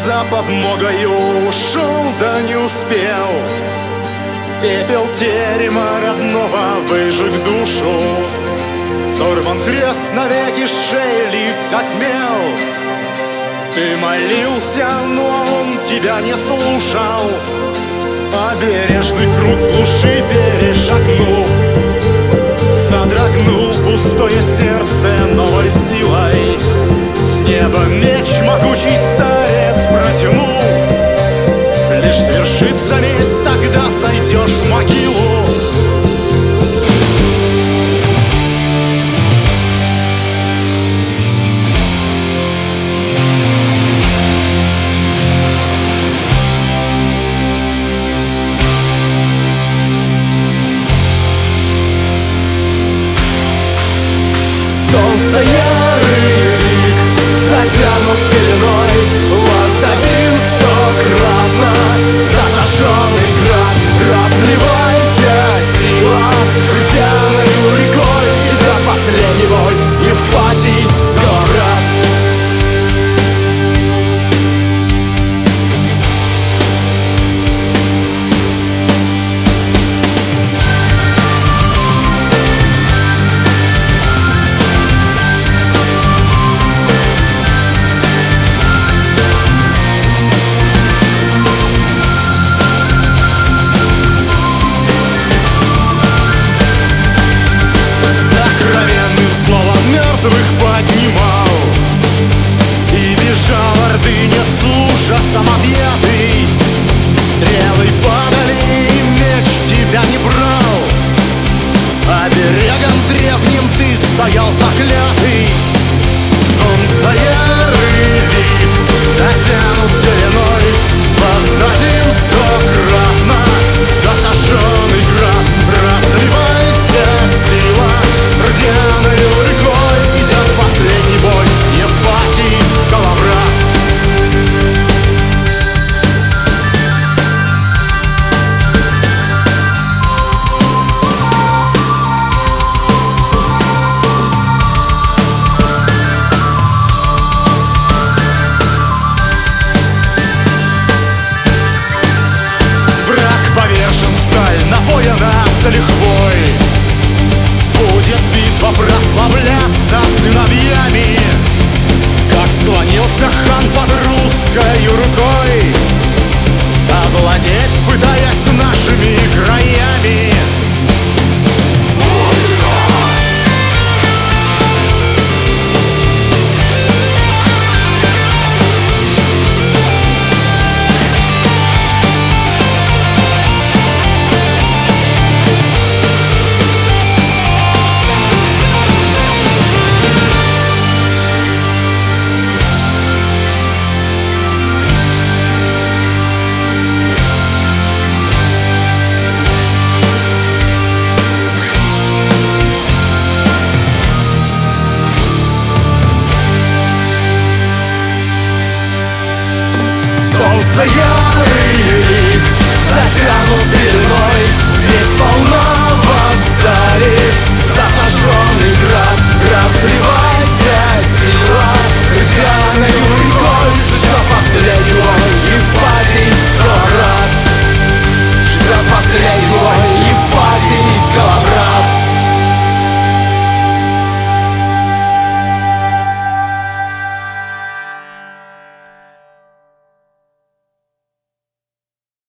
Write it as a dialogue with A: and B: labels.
A: за подмогою ушел, да не успел. Пепел терема родного выжег душу. Сорван крест навеки, с шеи лип, как мел. Ты молился, но он тебя не слушал. Обережный круг глуши перешагнув, содрогнул пустое сердце новой силой. С неба меч могучий старец протянул. Лишь свершится месть, тогда сойдешь в могилу. Солнце ярый лик затянут пеленой. Воздадим стократно за сожженный град. Разливайся, сила, ртяною рекой идет последний бой. Евпатий, Калаврат. Поднимал и бежал ордынец ужасом объятый. Стрелы падали, и меч тебя не брал. Оберегом древним ты стоял заклятый. Солнце ярый лик затянут пеленой. Воздадим стократно за сожженный град. Разливайся, сила, рдяною рекой идет последний бой. Евпатий, Калаврат. Враг повержен, сталь напоена с лихвой. Будет битва прославляться сыновьями. Как склонился хан под русской рукой.